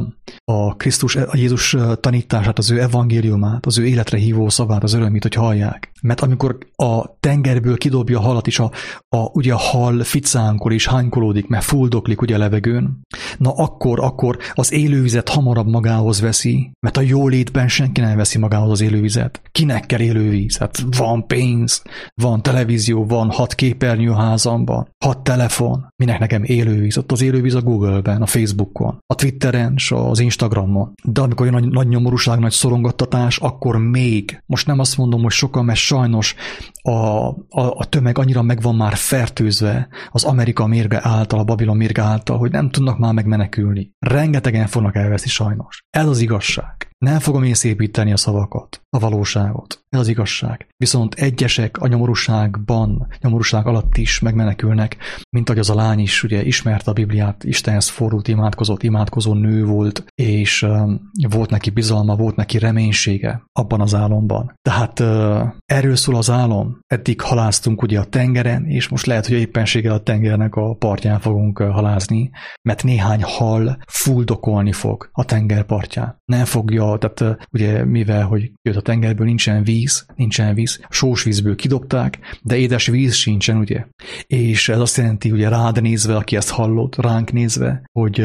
a Krisztus, a Jézus tanítását, az ő evangéliumát, az ő életre hívó szavát, az örömét, hogy hallják. Mert amikor a tengerből kidobja a halat is, ugye a hal ficánkol és hánykolódik, mert fuldoklik ugye a levegőn, na akkor az élővizet hamarabb magához veszi, mert a jólétben senki nem veszi magához az élővizet. Kinek kell élővíz? Hát van pénz, van televízió, van 6 képernyő házamban, 6 telefon. Minek nekem élővíz? Ott az élővíz a Google-ben, a Facebookon, a Twitteren, és az Instagramon. De amikor jön nagy nyomorúság, nagy szorongattatás, akkor még, most nem azt mondom, hogy sokan, mert sajnos a tömeg annyira meg van már fertőzve az Amerika mérge által, a Babilon mérge által, hogy nem tudnak már megmenekülni. Rengetegen fognak elveszni sajnos. Ez az igazság. Nem fogom én szépíteni a szavakat, a valóságot. Ez az igazság. Viszont egyesek a nyomorúság alatt is megmenekülnek, mint ahogy az a lány is ugye ismerte a Bibliát, Istenhez fordult, imádkozó nő volt, és volt neki bizalma, volt neki reménysége abban az álomban. Tehát erről szól az álom. Eddig haláztunk ugye a tengeren, és most lehet, hogy éppenséggel a tengernek a partján fogunk halászni, mert néhány hal fuldokolni fog a tengerpartján. Nem fogja, tehát ugye mivel, hogy jött a tengerből, nincsen víz, sós vízből kidobták, de édes víz sincsen, ugye. És ez azt jelenti, ugye rád nézve, aki ezt hallott, ránk nézve, hogy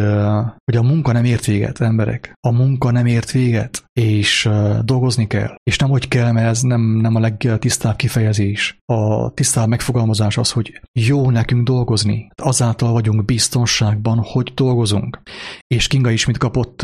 a munka nem ért véget, emberek. A munka nem ért véget, és dolgozni kell. És nem hogy kell, mert ez nem a legtisztább kifejezés. A tisztább megfogalmazás az, hogy jó nekünk dolgozni. Azáltal vagyunk biztonságban, hogy dolgozunk. És Kinga is mit kapott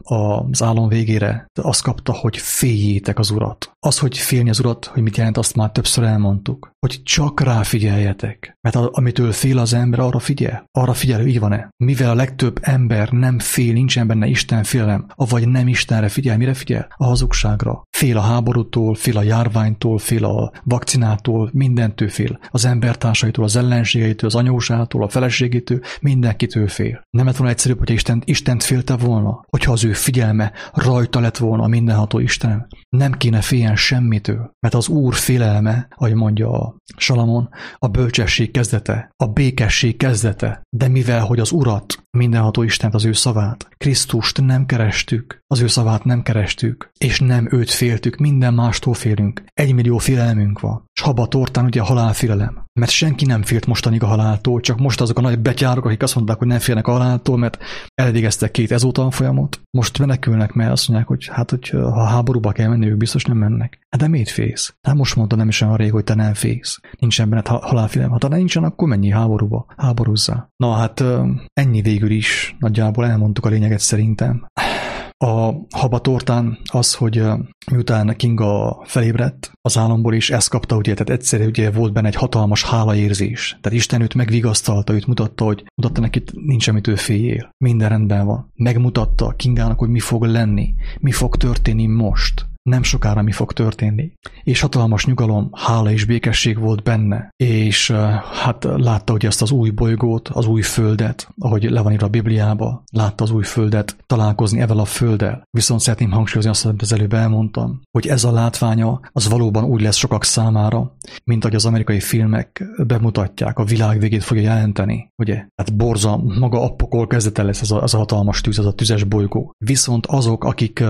az álom végére? Azt kapta, hogy féljétek az Urat. Az, hogy félni az Urat, hogy mit jelent, azt már többször elmondtuk. Hogy csak rá figyeljetek. Mert amitől fél az ember, arra figyel, hogy így van-e. Mivel a legtöbb ember nem fél, nincsen benne Isten félelem, avagy nem Istenre figyel, mire figyel? A hazugságra. Fél a háborútól, fél a járványtól, fél a vakcinától, mindentől fél. Az embertársaitól, az ellenségeitől, az anyósától, a feleségétől, mindenkitől fél. Nem lett volna egyszerűbb, hogyha Istent félte volna, hogyha az ő figyelme rajta lett volna a mindenható Isten. Nem kéne féljen semmitől, mert az Úr félelme, ahogy mondja a Salamon, a bölcsesség kezdete, a békesség kezdete, de mivel, hogy az Urat, mindenható Istent, az ő szavát, Krisztust nem kerestük, az ő szavát nem kerestük, és nem őt féltük, minden mástól félünk. 1 millió félelmünk van. S Habba Tortán ugye a halálfélelem. Mert senki nem félt mostanig a haláltól, csak most azok a nagy betyárok, akik azt mondták, hogy nem félnek a haláltól, mert elvégeztek 2 ezóta folyamot. Most menekülnek, mert azt mondják, hogy hát, hogy ha háborúba kell menni, ők biztos nem mennek. Hát de miért félsz? Hát most mondta nem is olyan rég, hogy te nem félsz. Nincsen benned halálfélelem. Ha te nincsen, akkor menjél háborúba. Háborúzzál. Na hát ennyi végül is. Nagyjából elmondtuk a lényeget szerintem. A habatortán az, hogy miután Kinga felébredt az álomból, és ezt kapta, ugye, tehát egyszerűen ugye volt benne egy hatalmas hálaérzés. Tehát Isten őt megvigasztalta, őt mutatta neki, nincs, amit ő féljél. Minden rendben van. Megmutatta Kingának, hogy mi fog lenni, mi fog történni most. Nem sokára mi fog történni. És hatalmas nyugalom, hála és békesség volt benne. És hát látta ugye ezt az új bolygót, az új földet, ahogy le van írva a Bibliába, látta az új földet, találkozni ezzel a földdel. Viszont szeretném hangsúlyozni azt, amit az előbb elmondtam, hogy ez a látványa az valóban úgy lesz sokak számára, mint ahogy az amerikai filmek bemutatják, a világ végét fogja jelenteni, ugye? Hát borza, maga a pokol kezdete lesz ez a hatalmas tűz, az a tüzes bolygó. Viszont azok,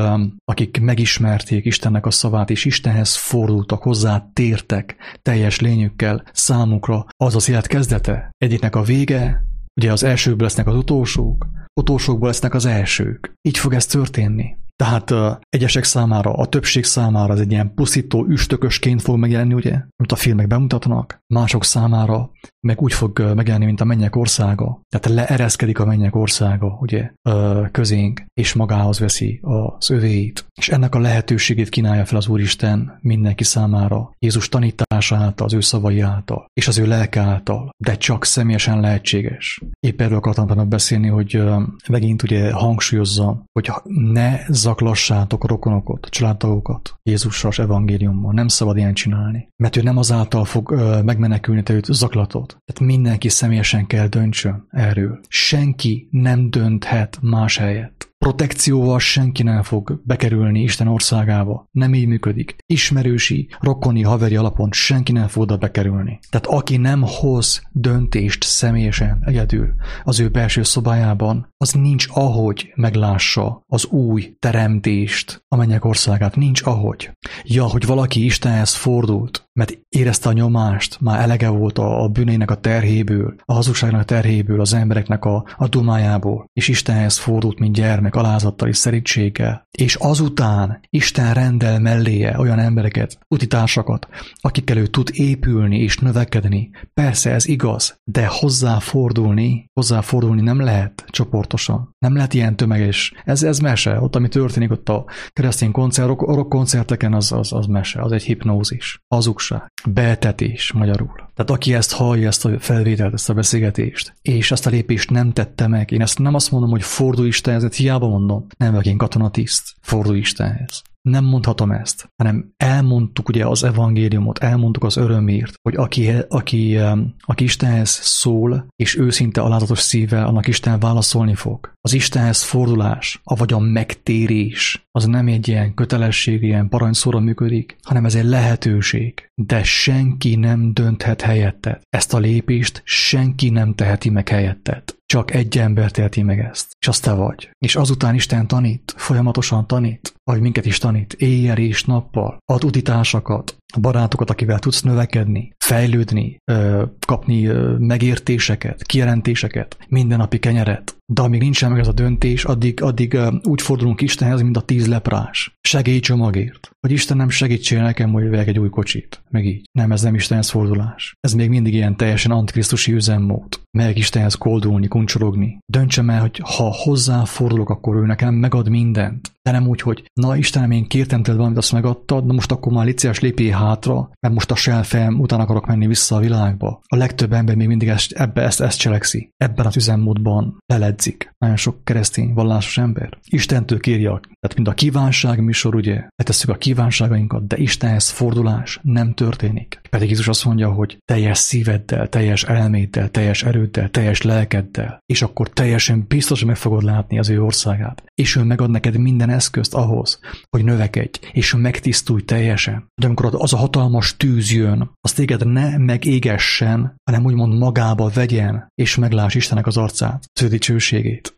akik megismerték Istennek a szavát, és Istenhez fordultak, hozzá tértek teljes lényükkel, számukra az az élet kezdete. Egyiknek a vége, ugye az elsőkből lesznek az utolsók, utolsókból lesznek az elsők. Így fog ez történni. Tehát egyesek számára, a többség számára ez egy ilyen pusztító üstökösként fog megjelenni, ugye, amit a filmek bemutatnak, mások számára meg úgy fog megjelenni, mint a mennyek országa. Tehát leereszkedik a mennyek országa, ugye, közénk, és magához veszi az övéit. És ennek a lehetőségét kínálja fel az Úristen mindenki számára, Jézus tanítása által, az ő szavai által, és az ő lelke által, de csak személyesen lehetséges. Épp erről akartam beszélni, hogy megint ugye hangsúlyozza, hogy ne zaklassátok a rokonokat, családtagokat Jézussal és evangéliummal. Nem szabad ilyen csinálni. Mert ő nem azáltal fog megmenekülni, te őt zaklatot. Tehát mindenki személyesen kell döntsön erről. Senki nem dönthet más helyett. Protekcióval senki nem fog bekerülni Isten országába. Nem így működik. Ismerősi, rokoni, haveri alapon senki nem fog oda bekerülni. Tehát aki nem hoz döntést személyesen, egyedül az ő belső szobájában, az nincs ahogy meglássa az új teremtést, a mennyek országát. Nincs ahogy. Ja, hogy valaki Istenhez fordult, mert érezte a nyomást, már elege volt a bűneinek a terhéből, a hazugságnak a terhéből, az embereknek a dumájából, és Istenhez fordult, mint gyermek, alázattal és szerítséggel. És azután Isten rendel melléje olyan embereket, utitársakat, akikkel ő tud épülni és növekedni. Persze ez igaz, de hozzáfordulni nem lehet csoportosan. Nem lehet ilyen tömeges. Ez mese. Ott, ami történik ott a keresztény rockkoncerteken, az mese. Az egy hipnózis. Hazugság. Beetetés magyarul. Tehát aki ezt hallja, ezt a felvételt, ezt a beszélgetést, és ezt a lépést nem tette meg, én ezt nem azt mondom, hogy fordulj Istenhez, hiába mondom, nem vagyok én katonatiszt, fordulj Istenhez. Nem mondhatom ezt, hanem elmondtuk ugye az evangéliumot, elmondtuk az örömért, hogy aki Istenhez szól, és őszinte alázatos szívvel, annak Isten válaszolni fog. Az Istenhez fordulás, vagy a megtérés, az nem egy ilyen kötelesség, ilyen parancsszóra működik, hanem ez egy lehetőség. De senki nem dönthet helyetted. Ezt a lépést senki nem teheti meg helyetted. Csak egy ember teheti meg ezt, és az te vagy. És azután Isten tanít, folyamatosan tanít, ahogy minket is tanít, éjjel és nappal, ad utitársakat, barátokat, akivel tudsz növekedni, fejlődni, kapni megértéseket, kijelentéseket, mindennapi kenyeret. De amíg nincsen meg ez a döntés, addig úgy fordulunk Istenhez, mint a 10 leprás. Segélycsomagért. Hogy Isten nem segítsél nekem, hogy vegyek egy új kocsit. Meg így. Nem, ez nem Istenhez fordulás. Ez még mindig ilyen teljesen antikrisztusi üzemmód. Melyek Istenhez koldulni, kuncsorogni. Döntsem el, hogy ha hozzáfordulok, akkor ő nekem megad mindent. De nem úgy, hogy na Istenem, én kértem tőled valamit, azt megadtad, na most akkor már légy szíves, lépjél hátra, mert most a saját fejem után akarok menni vissza a világba. A legtöbb ember még mindig ezt cselekszi. Ebben az üzemmódban leledzik. Nagyon sok keresztény, vallásos ember. Istentől kérje, tehát mind a kívánság műsor, ugye, letesszük a kívánságainkat, de Istenhez fordulás nem történik. Pedig Jézus azt mondja, hogy teljes szíveddel, teljes elméddel, teljes erőddel, teljes lelkeddel, és akkor teljesen biztos, meg fogod látni az ő országát. És ő megad neked minden eszközt ahhoz, hogy növekedj, és megtisztulj teljesen. De amikor az a hatalmas tűz jön, az téged ne megégessen, hanem úgymond magába vegyen, és megláss Istennek az arcát, az ő dicsőségét.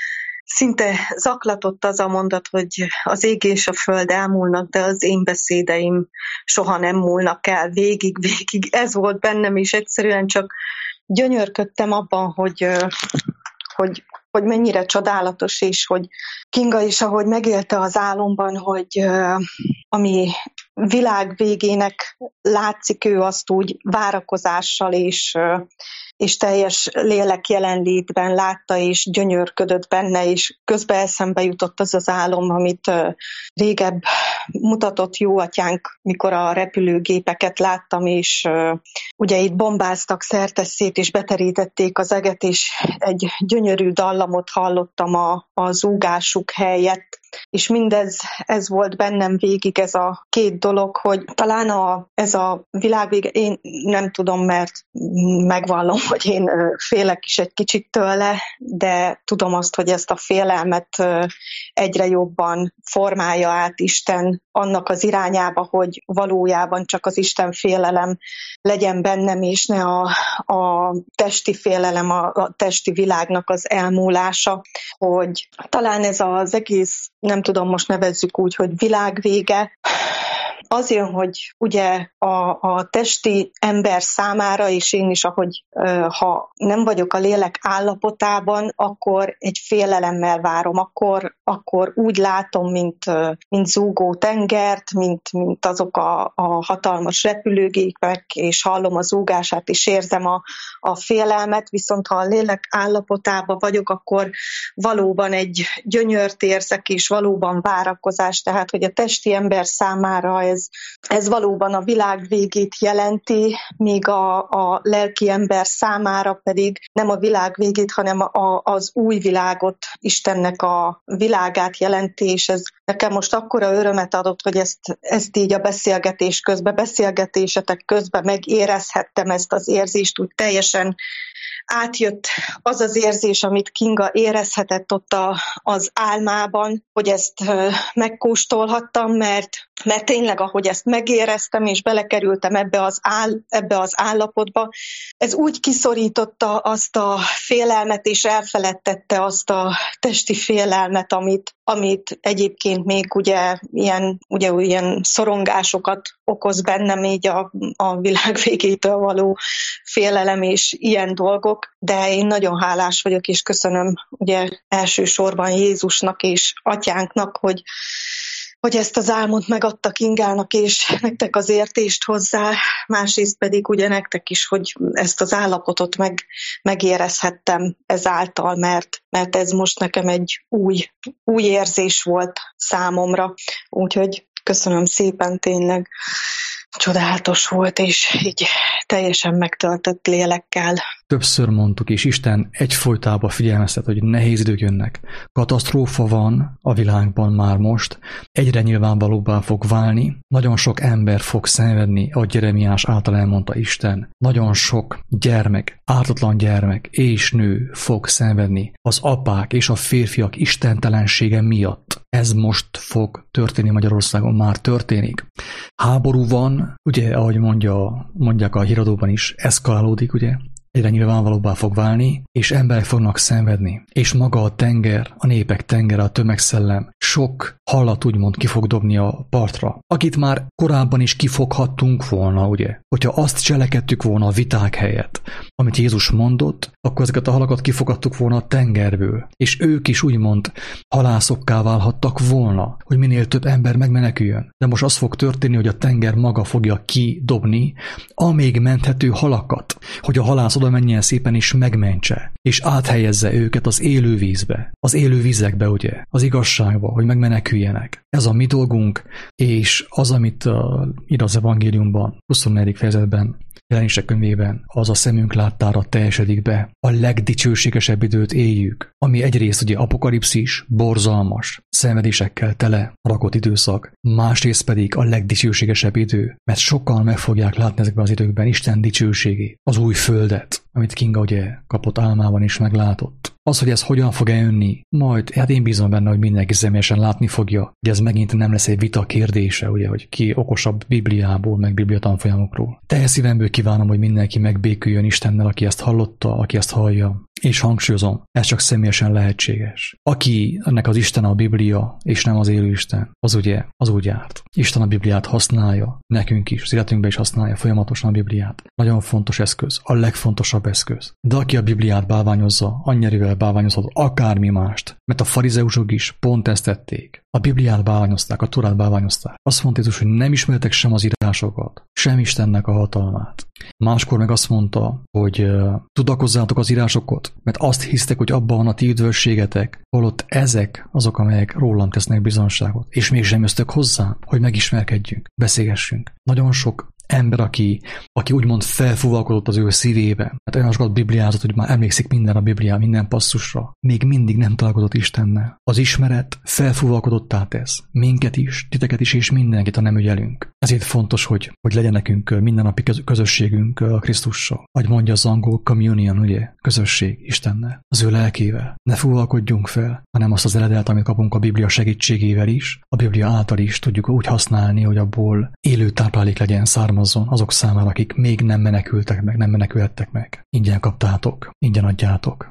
Szinte zaklatott az a mondat, hogy az ég és a föld elmúlnak, de az én beszédeim soha nem múlnak el végig. Ez volt bennem, és egyszerűen csak gyönyörködtem abban, hogy mennyire csodálatos, és hogy Kinga is, ahogy megélte az álomban, hogy ami világ végének látszik, ő azt úgy várakozással és teljes lélek jelenlétben látta, és gyönyörködött benne, és közben eszembe jutott az az álom, amit régebb mutatott jóatyánk, mikor a repülőgépeket láttam, és ugye itt bombáztak szertesszét, és beterítették az eget, és egy gyönyörű dallamot hallottam a zúgásuk helyett, és ez volt bennem végig, ez a két dolog, hogy talán ez a világvége, én nem tudom, mert megvallom, hogy én félek is egy kicsit tőle, de tudom azt, hogy ezt a félelmet egyre jobban formálja át Isten annak az irányába, hogy valójában csak az Isten félelem legyen bennem, és ne a testi félelem, a testi világnak az elmúlása, hogy talán ez az egész, nem tudom, most nevezzük úgy, hogy világvége, az jön, hogy ugye a testi ember számára, és én is, ahogy ha nem vagyok a lélek állapotában, akkor egy félelemmel várom, akkor úgy látom, mint zúgó tengert, mint azok a hatalmas repülőgépek, és hallom a zúgását, és érzem a félelmet, viszont ha a lélek állapotában vagyok, akkor valóban egy gyönyört érzek, és valóban várakozás, tehát hogy a testi ember számára ez valóban a világ végét jelenti, míg a lelki ember számára pedig nem a világ végét, hanem az új világot, Istennek a világát jelenti, és ez nekem most akkora örömet adott, hogy ezt így a beszélgetésetek közben megérezhettem, ezt az érzést, úgy teljesen átjött az az érzés, amit Kinga érezhetett ott az álmában, hogy ezt megkóstolhattam, mert tényleg, ahogy ezt megéreztem, és belekerültem ebbe az állapotba, ez úgy kiszorította azt a félelmet, és elfeledtette azt a testi félelmet, amit egyébként még ugye ilyen szorongásokat okoz bennem így a világ végétől való félelem és ilyen dolgok, de én nagyon hálás vagyok, és köszönöm ugye elsősorban Jézusnak és Atyánknak, hogy ezt az álmot megadtak Ingának, és nektek az értést hozzá, másrészt pedig ugye nektek is, hogy ezt az állapotot megérezhettem ezáltal, mert ez most nekem egy új érzés volt számomra. Úgyhogy köszönöm szépen, tényleg csodálatos volt, és így teljesen megtöltött lélekkel. Többször mondtuk, és Isten egyfolytában figyelmeztet, hogy nehéz idők jönnek. Katasztrófa van a világban már most, egyre nyilvánvalóbbá fog válni, nagyon sok ember fog szenvedni, ahogy Jeremiás által elmondta Isten. Nagyon sok gyermek, ártatlan gyermek és nő fog szenvedni az apák és a férfiak istentelensége miatt. Ez most fog történni Magyarországon, már történik. Háború van, ugye, ahogy mondják a híradóban is, eszkalálódik, ugye, egyre nyilvánvalóbbá fog válni, és emberek fognak szenvedni. És maga a tenger, a népek tengere, a tömegszellem sok hallat úgymond ki fog dobni a partra, akit már korábban is kifoghattunk volna, ugye? Hogyha azt cselekedtük volna a viták helyett, amit Jézus mondott, akkor ezeket a halakat kifogadtuk volna a tengerből, és ők is úgymond halászokká válhattak volna, hogy minél több ember megmeneküljön. De most az fog történni, hogy a tenger maga fogja kidobni a még menthető halakat, hogy a halász oda menjen szépen és megmentse, és áthelyezze őket az élő vízbe, az élő vizekbe, ugye, az igazságba, hogy megmeneküljenek. Ez a mi dolgunk, és az, amit ír az evangéliumban, 24. fejezetben, Jelenések könyvében, az a szemünk láttára teljesedik be. A legdicsőségesebb időt éljük, ami egyrészt ugye apokalipszis, borzalmas, szenvedésekkel tele rakott időszak, másrészt pedig a legdicsőségesebb idő, mert sokan meg fogják látni ezekben az időkben Isten dicsőségét, az új földet, amit Kinga ugye kapott álmában is meglátott. Az, hogy ez hogyan fog eljönni, majd, hát én bízom benne, hogy mindenki személyesen látni fogja, hogy ez megint nem lesz egy vita kérdése, ugye, hogy ki okosabb Bibliából, meg Biblia tanfolyamokról. Teljes szívemből kívánom, hogy mindenki megbéküljön Istennel, aki ezt hallotta, aki ezt hallja. És hangsúlyozom, ez csak személyesen lehetséges. Aki ennek az Isten a Biblia, és nem az élő Isten, az úgy járt. Isten a Bibliát használja, nekünk is, az életünkben is használja folyamatosan a Bibliát. Nagyon fontos eszköz, a legfontosabb eszköz. De aki a Bibliát bálványozza, annyira bálványozhat akármi mást, Mert a farizeusok is pont ezt tették. A Bibliát bálványozták, a Tórát bálványozták. Azt mondta Jézus, hogy nem ismertek sem az írásokat, sem Istennek a hatalmát. Máskor meg azt mondta, hogy tudakozzátok az írásokat, mert azt hisztek, hogy abban van a ti üdvösségetek, holott ezek azok, amelyek rólam tesznek bizonságot, és mégsem jöztök hozzám, hogy megismerkedjünk, beszélgessünk. Nagyon sok ember, aki úgymond felfúvalkodott az ő szívébe, mert olyan sokat bibliázott, hogy már emlékszik minden a Biblián, minden passzusra, még mindig nem találkozott Istennel. Az ismeret felfúvalkodottá tesz minket is, titeket is, és mindenkit, ha nem ügyelünk. Ezért fontos, hogy legyen nekünk mindennapi közösségünk a Krisztussal. Ahogy mondja az angol communion, ugye, közösség Istennel, az ő lelkével. Ne fúvalkodjunk fel, hanem azt az eredet, amit kapunk a Biblia segítségével is, a Biblia által is tudjuk úgy használni, hogy abból élő táplálék legyen származzon azok számára, akik még nem menekültek meg, nem menekülhettek meg. Ingyen kaptátok, ingyen adjátok.